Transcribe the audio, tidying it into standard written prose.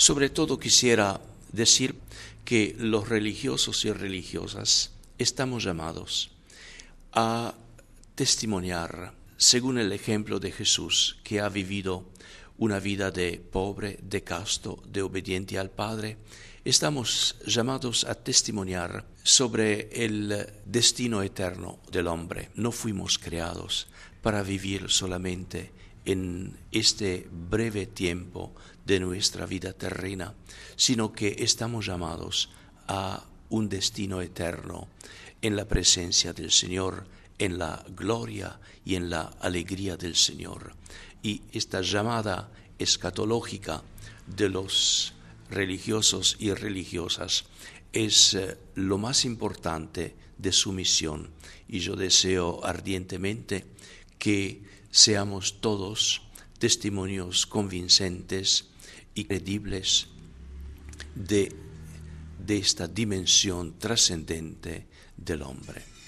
Sobre todo quisiera decir que los religiosos y religiosas estamos llamados a testimoniar, según el ejemplo de Jesús, que ha vivido una vida de pobre, de casto, de obediente al Padre. Estamos llamados a testimoniar sobre el destino eterno del hombre. No fuimos creados para vivir solamente en este breve tiempo de nuestra vida terrena, sino que estamos llamados a un destino eterno en la presencia del Señor, en la gloria y en la alegría del Señor. Y esta llamada escatológica de los religiosos y religiosas es lo más importante de su misión, y yo deseo ardientemente que seamos todos testimonios convincentes y credibles de esta dimensión trascendente del hombre.